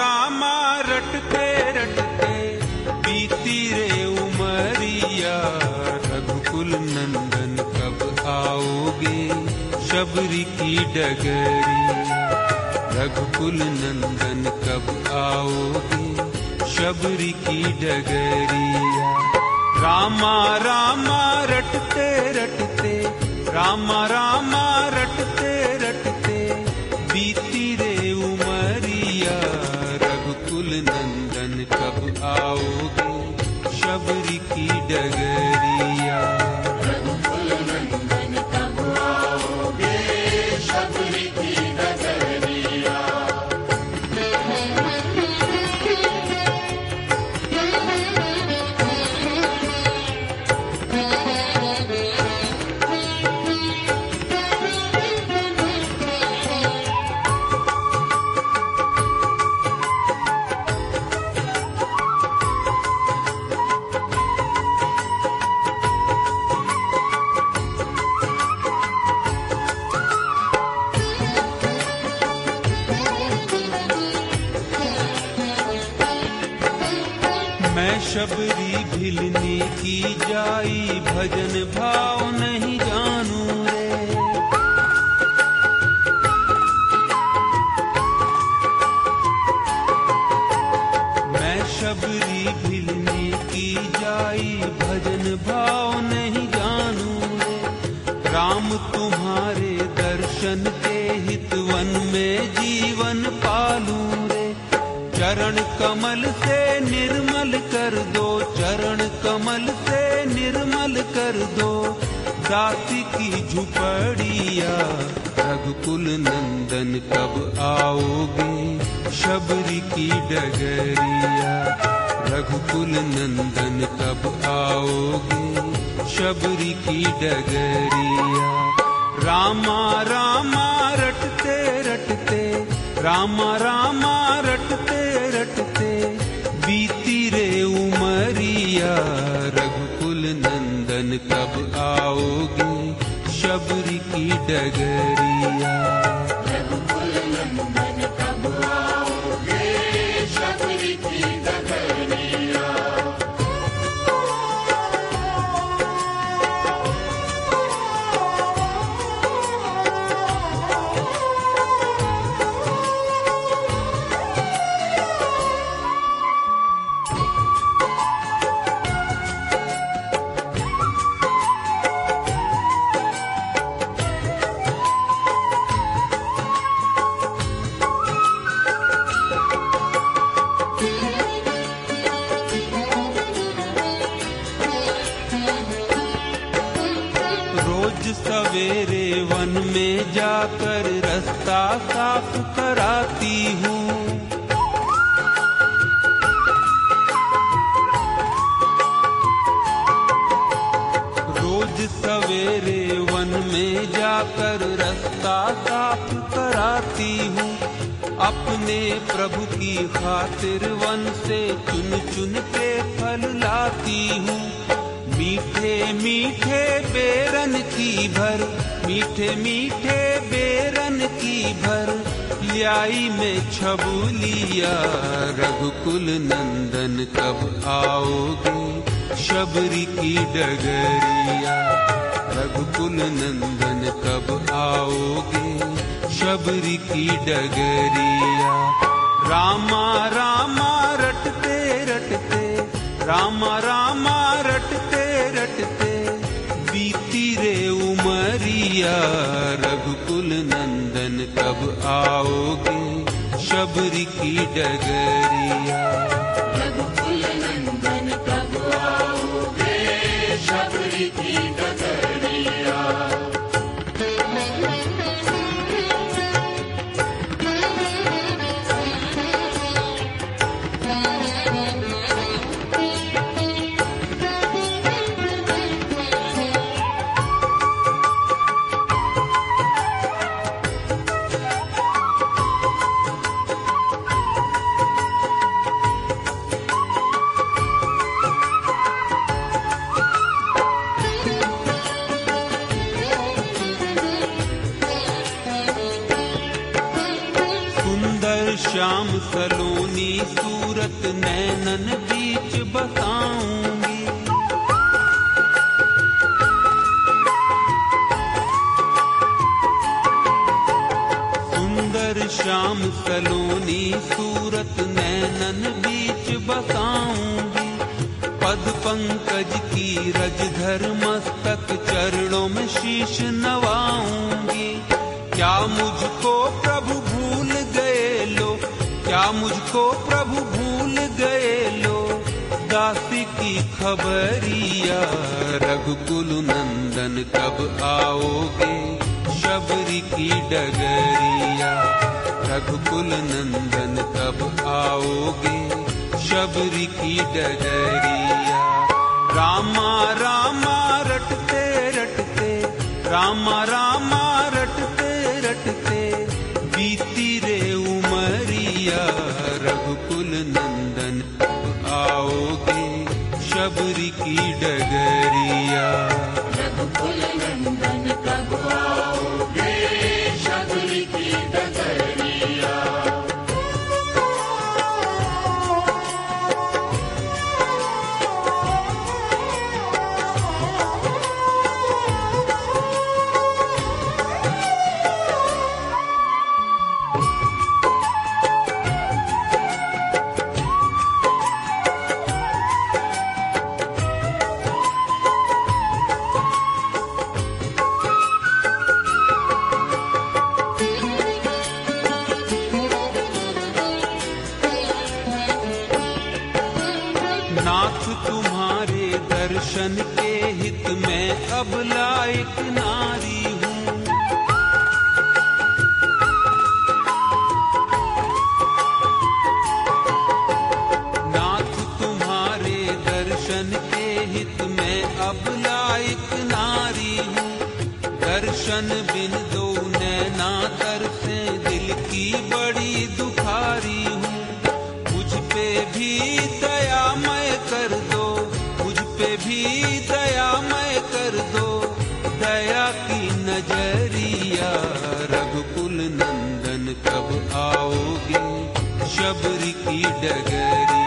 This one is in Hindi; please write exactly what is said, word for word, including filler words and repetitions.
रामा रटते रटते बीती रे उमरिया, रघुकुल नंदन कब आओगे शबरी की डगरिया। रघुकुल नंदन कब आओगे शबरी की डगरिया। रामा रामा रटते रटते, रामा रामा रटते रटते बीती रे उमरिया, रघुकुल नंदन कब आओगे शबरी की डगरिया। रघुकुल नंदन कब आओगे शबरी की डगरिया। मैं शबरी भिलने की जाई, भजन भाव नहीं जानू रे। मैं शबरी भिलने की जाई, भजन भाव नहीं जानू रे। राम तुम्हारे दर्शन के हितवन में जीवन पालू रे। चरण कमल से निर्मल कर दो, चरण कमल से निर्मल कर दो दासी की झुपड़िया। रघुकुल नंदन कब आओगे शबरी की डगरिया। रघुकुल नंदन कब आओगे शबरी की डगरिया। रामा रामा रटते रटते, रामा रामा रटते रटते बीती रे उमरिया, रघुकुल नंदन कब आओगे शबरी की डगरिया। रघुकुल नंदन कब आओगे शबरी की डगरिया। रोज सवेरे वन में जाकर रास्ता साफ कराती हूँ। रोज सवेरे वन में जाकर रास्ता साफ कराती हूँ। अपने प्रभु की खातिर वन से चुन चुन के फल लाती हूँ। मीठे मीठे बेरन की भर, मीठे मीठे बेरन की भर ल्याई में छबुलिया। रघुकुल नंदन कब आओगे शबरी की डगरिया। रघुकुल नंदन कब आओगे शबरी की डगरिया। रामा रामा रटते रटते, रामा रामा रटते रटते बीती रे उमरिया, रघुकुल नंदन कब आओगे शबरी की डगरिया। रघुकुल नंदन कब आओगे शबरी की डगरिया। श्याम सलोनी सलोनी सूरत नैनन बीच बसाऊंगी। सुंदर श्याम सलोनी सूरत नैनन बीच बसाऊंगी। पद पंकज की रज धर मस्तक चरणों में शीश नवाऊंगी। क्या मुझको प्रभु भूल गए लो, क्या मुझको प्रभु भूल गए लो, दासी की खबरिया। रघुकुल नंदन कब आओगे, शबरी की डगरिया। रघुकुल नंदन कब आओगे, शबरी की डगरिया। रामा रामा रटते रटते, रामा रामा रटते रटते, बीती रे उमरिया। रघुकुल नंदन कब आओगे, शबरी की डगरिया। रघुकुल नंदन कब आओगे, शबरी की डगरिया। नाथ तुम्हारे दर्शन के हित में अब लायक नारी हूँ। नाथ तुम्हारे दर्शन के हित में अब लायक नारी हूँ। दर्शन बिन दो नैना तरसे, दिल की बड़ी दुखारी हूँ। मुझ पे भी दयामय कर दो, मुझ पे भी दयामय कर दो, दया की नजरिया। रघुकुल नंदन कब आओगे, शबरी की डगरिया।